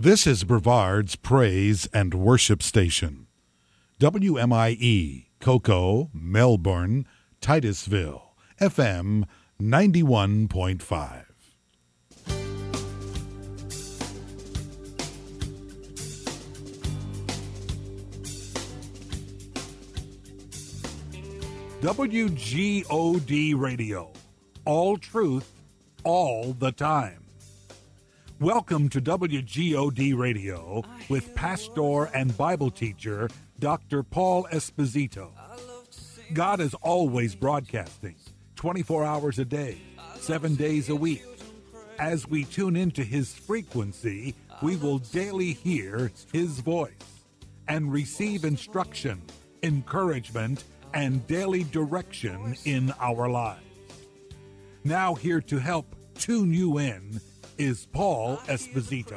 This is Brevard's Praise and Worship Station. WMIE, Cocoa, Melbourne, Titusville, FM 91.5. WGOD Radio. All truth, all the time. Welcome to WGOD Radio with pastor and Bible teacher Dr. Paul Esposito. God is always broadcasting 24 hours a day, 7 days a week. As we tune into his frequency, we will daily hear his voice and receive instruction, encouragement, and daily direction in our lives. Now here to help tune you in is Paul Esposito.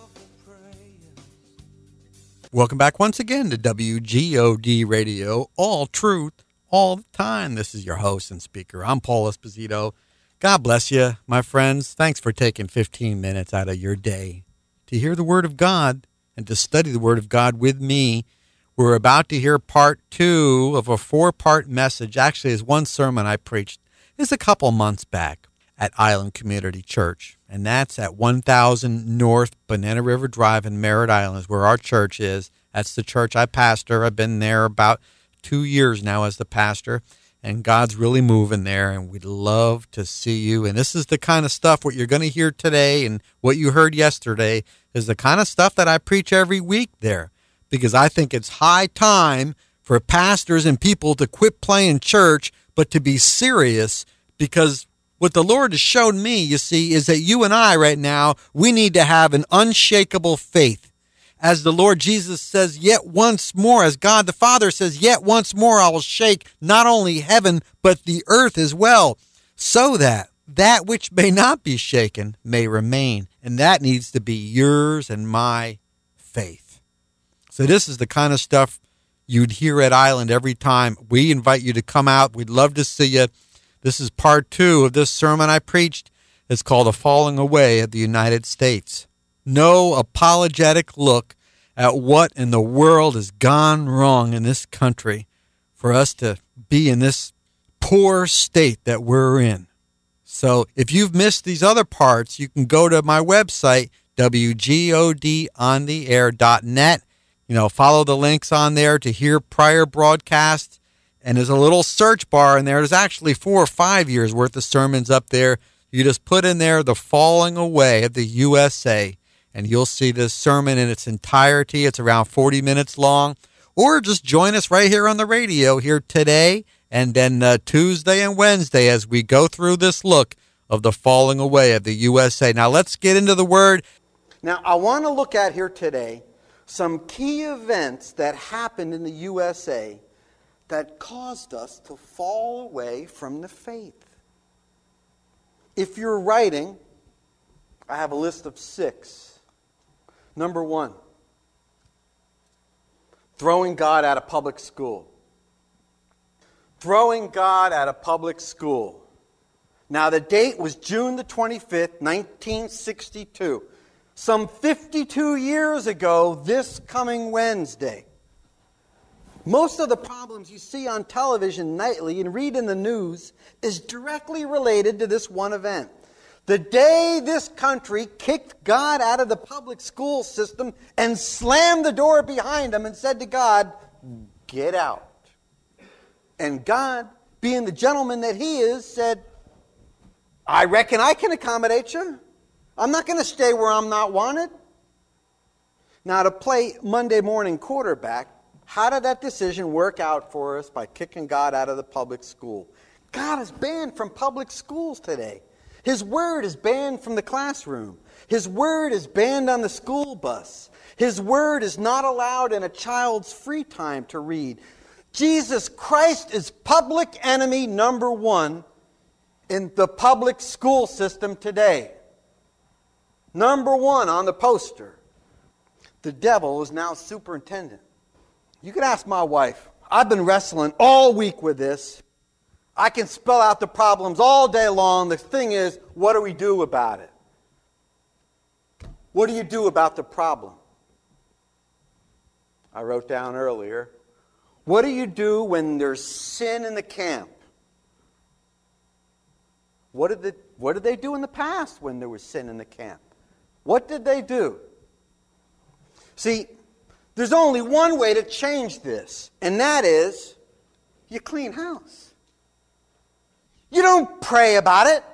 Welcome back once again to WGOD Radio, all truth, all the time. This is your host and speaker. I'm Paul Esposito. God bless you, my friends. Thanks for taking 15 minutes out of your day to hear the Word of God and to study the Word of God with me. We're about to hear part 2 of a 4-part message. Actually, it's one sermon I preached. It's a couple months back at Island Community Church, and that's at 1000 North Banana River Drive in Merritt Island is where our church is. That's the church I pastor. I've been there about 2 years now as the pastor, and God's really moving there, and we'd love to see you. And this is the kind of stuff, what you're going to hear today and what you heard yesterday is the kind of stuff that I preach every week there, because I think it's high time for pastors and people to quit playing church, but to be serious, because what the Lord has shown me, you see, is that you and I right now, we need to have an unshakable faith. As the Lord Jesus says, yet once more, as God the Father says, yet once more I will shake not only heaven, but the earth as well, so that that which may not be shaken may remain. And that needs to be yours and my faith. So this is the kind of stuff you'd hear at Island every time. We invite you to come out. We'd love to see you. This is part 2 of this sermon I preached. It's called The Falling Away of the United States. No apologetic look at what in the world has gone wrong in this country for us to be in this poor state that we're in. So if you've missed these other parts, you can go to my website, WGODontheair.net. Follow the links on there to hear prior broadcasts. And there's a little search bar in there. There's actually 4 or 5 years worth of sermons up there. You just put in there The Falling Away of the USA, and you'll see this sermon in its entirety. It's around 40 minutes long. Or just join us right here on the radio here today and then Tuesday and Wednesday as we go through this look of the falling away of the USA. Now let's get into the Word. Now I want to look at here today some key events that happened in the USA that caused us to fall away from the faith. If you're writing, I have a list of 6. Number 1, throwing God out of public school. Throwing God out of public school. Now the date was June the 25th, 1962. Some 52 years ago, this coming Wednesday. Most of the problems you see on television nightly and read in the news is directly related to this one event. The day this country kicked God out of the public school system and slammed the door behind him and said to God, "Get out." And God, being the gentleman that he is, said, "I reckon I can accommodate you. I'm not going to stay where I'm not wanted." Now, to play Monday morning quarterback, how did that decision work out for us by kicking God out of the public school? God is banned from public schools today. His word is banned from the classroom. His word is banned on the school bus. His word is not allowed in a child's free time to read. Jesus Christ is public enemy number 1 in the public school system today. Number 1 on the poster. The devil is now superintendent. You can ask my wife. I've been wrestling all week with this. I can spell out the problems all day long. The thing is, what do we do about it? What do you do about the problem? I wrote down earlier, what do you do when there's sin in the camp? What did they do in the past when there was sin in the camp? What did they do? See, there's only one way to change this, and that is you clean house. You don't pray about it.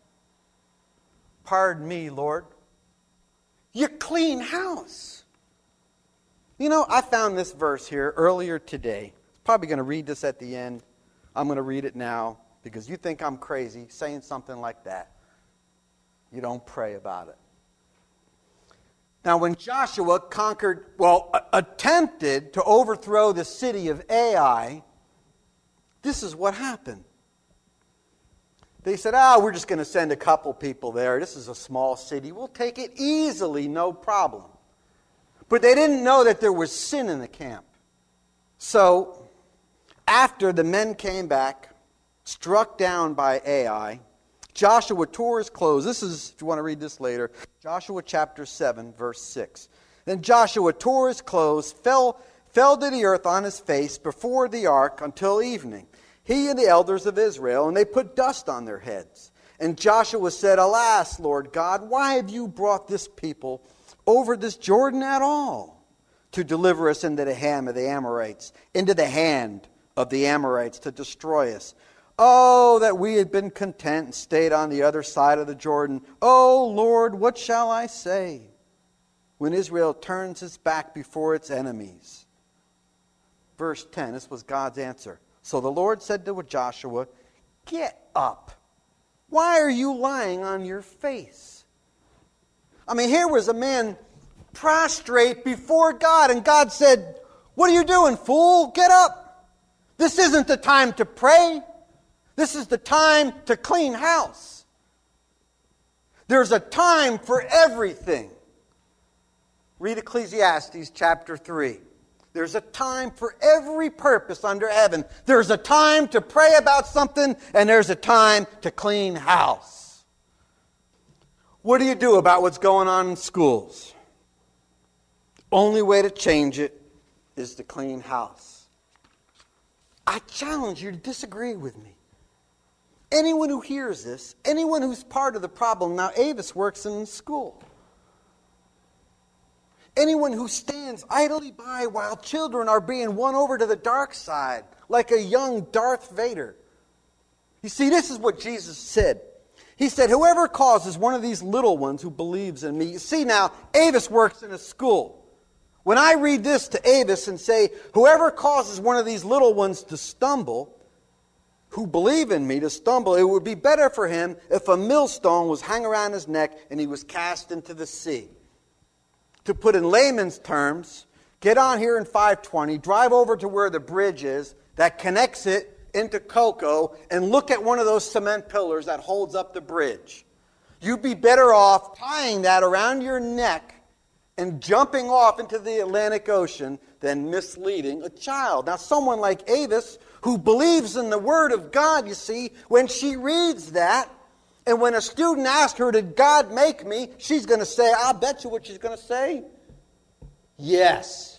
Pardon me, Lord. You clean house. You know, I found this verse here earlier today. I'm probably going to read this at the end. I'm going to read it now because you think I'm crazy saying something like that. You don't pray about it. Now, when Joshua attempted to overthrow the city of Ai, this is what happened. They said, we're just going to send a couple people there. This is a small city. We'll take it easily, no problem. But they didn't know that there was sin in the camp. So, after the men came back, struck down by Ai, Joshua tore his clothes. This is, if you want to read this later, Joshua chapter 7, verse 6. Then Joshua tore his clothes, fell to the earth on his face before the ark until evening, he and the elders of Israel, and they put dust on their heads. And Joshua said, Alas, Lord God, why have you brought this people over this Jordan at all, to deliver us into the hand of the Amorites, to destroy us? Oh, that we had been content and stayed on the other side of the Jordan. Oh, Lord, what shall I say when Israel turns its back before its enemies? Verse 10, this was God's answer. So the Lord said to Joshua, Get up. Why are you lying on your face? I mean, here was a man prostrate before God, and God said, What are you doing, fool? Get up. This isn't the time to pray. This is the time to clean house. There's a time for everything. Read Ecclesiastes chapter 3. There's a time for every purpose under heaven. There's a time to pray about something, and there's a time to clean house. What do you do about what's going on in schools? The only way to change it is to clean house. I challenge you to disagree with me. Anyone who hears this, anyone who's part of the problem, now Avis works in school. Anyone who stands idly by while children are being won over to the dark side, like a young Darth Vader. You see, this is what Jesus said. He said, whoever causes one of these little ones who believes in me. You see now, Avis works in a school. When I read this to Avis and say, whoever causes one of these little ones to stumble, who believe in me to stumble, it would be better for him if a millstone was hung around his neck and he was cast into the sea. To put in layman's terms, get on here in 520, drive over to where the bridge is that connects it into Cocoa, and look at one of those cement pillars that holds up the bridge. You'd be better off tying that around your neck and jumping off into the Atlantic Ocean than misleading a child. Now, someone like Avis, who believes in the Word of God, you see, when she reads that, and when a student asks her, did God make me? She's going to say, I'll bet you what she's going to say. Yes.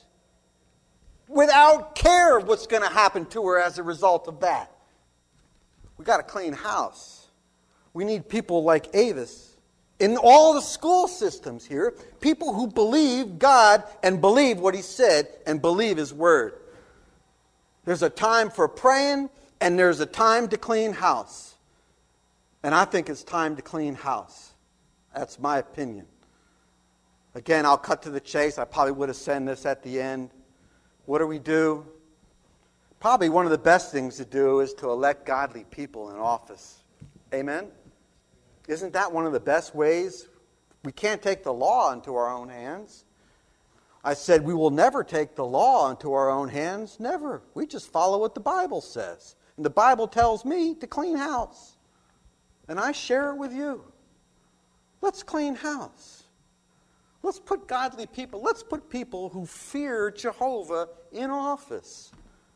Without care of what's going to happen to her as a result of that. We've got to clean house. We need people like Avis in all the school systems here. People who believe God and believe what He said and believe His Word. There's a time for praying and there's a time to clean house. And I think it's time to clean house. That's my opinion. Again, I'll cut to the chase. I probably would have said this at the end. What do we do? Probably one of the best things to do is to elect godly people in office. Amen? Isn't that one of the best ways? We can't take the law into our own hands. I said we will never take the law into our own hands. Never. We just follow what the Bible says. And the Bible tells me to clean house. And I share it with you. Let's clean house. Let's put godly people, let's put people who fear Jehovah in office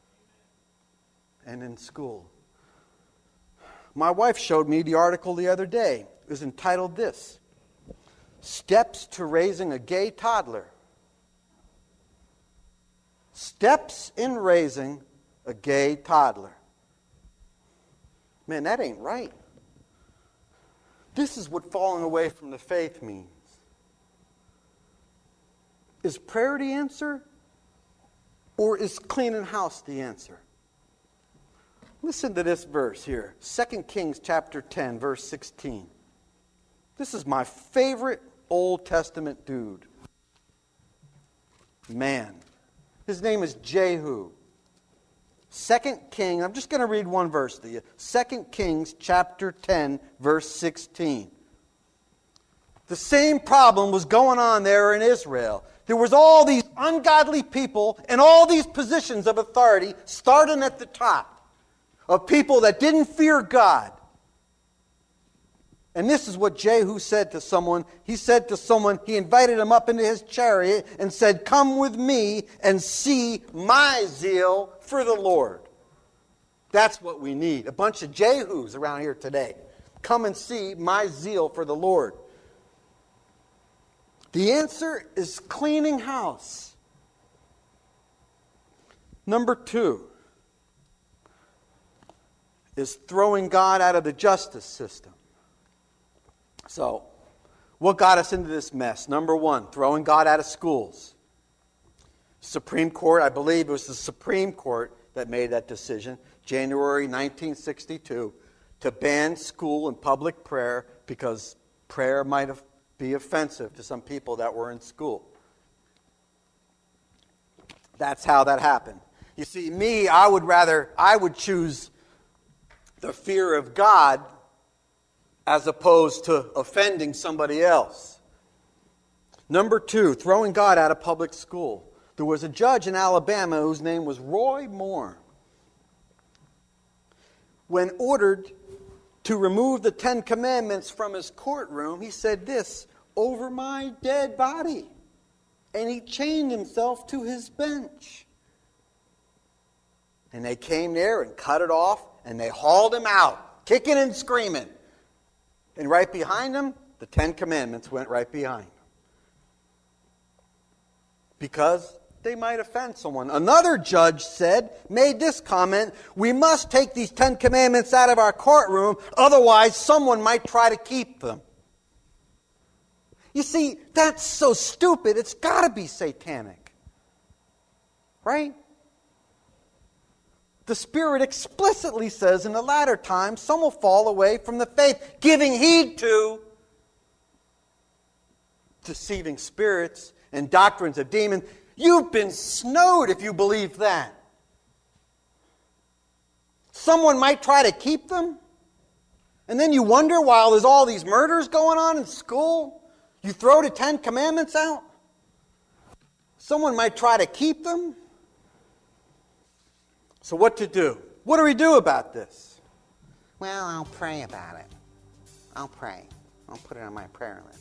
and in school. My wife showed me the article the other day. It was entitled this: Steps to raising a gay toddler. Steps in raising a gay toddler. Man, that ain't right. This is what falling away from the faith means. Is prayer the answer? Or is cleaning house the answer? Listen to this verse here. 2 Kings chapter 10, verse 16. This is my favorite Old Testament dude. Man. His name is Jehu. 2 Kings, I'm just going to read one verse to you. 2 Kings chapter 10, verse 16. The same problem was going on there in Israel. There was all these ungodly people in all these positions of authority, starting at the top, of people that didn't fear God. And this is what Jehu said to someone. He said to someone, he invited him up into his chariot and said, "Come with me and see my zeal for the Lord." That's what we need. A bunch of Jehus around here today. Come and see my zeal for the Lord. The answer is cleaning house. Number 2 is throwing God out of the justice system. So, what got us into this mess? Number 1, throwing God out of schools. Supreme Court, I believe it was the Supreme Court that made that decision, January 1962, to ban school and public prayer because prayer might be offensive to some people that were in school. That's how that happened. You see, me, I would choose the fear of God as opposed to offending somebody else. Number 2, throwing God out of public school. There was a judge in Alabama whose name was Roy Moore. When ordered to remove the 10 Commandments from his courtroom, he said this, "Over my dead body." And he chained himself to his bench. And they came there and cut it off, and they hauled him out, kicking and screaming. And right behind him, the 10 Commandments went right behind him. Because they might offend someone. Another judge made this comment, "We must take these 10 Commandments out of our courtroom, otherwise someone might try to keep them." You see, that's so stupid, it's got to be satanic. Right? The Spirit explicitly says in the latter times, some will fall away from the faith, giving heed to deceiving spirits and doctrines of demons. You've been snowed if you believe that. Someone might try to keep them. And then you wonder, while there's all these murders going on in school, you throw the 10 Commandments out. Someone might try to keep them. So what to do? What do we do about this? Well, I'll pray about it. I'll pray. I'll put it on my prayer list.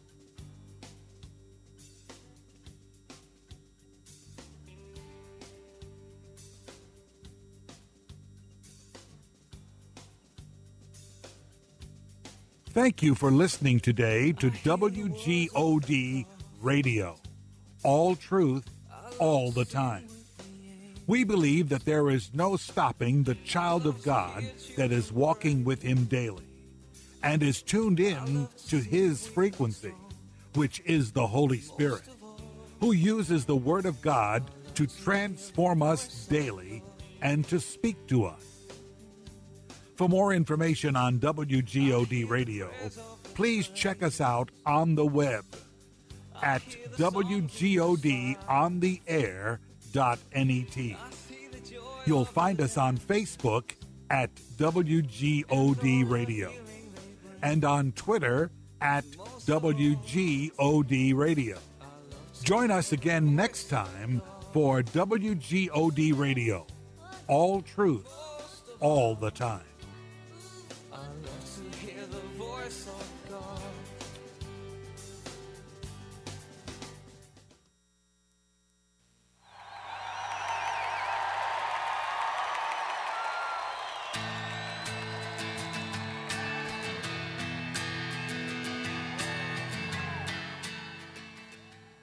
Thank you for listening today to WGOD Radio. All truth, all the time. We believe that there is no stopping the child of God that is walking with Him daily and is tuned in to His frequency, which is the Holy Spirit, who uses the Word of God to transform us daily and to speak to us. For more information on WGOD Radio, please check us out on the web at WGODontheair.net. You'll find us on Facebook at WGOD Radio and on Twitter at WGOD Radio. Join us again next time for WGOD Radio. All truth, all the time.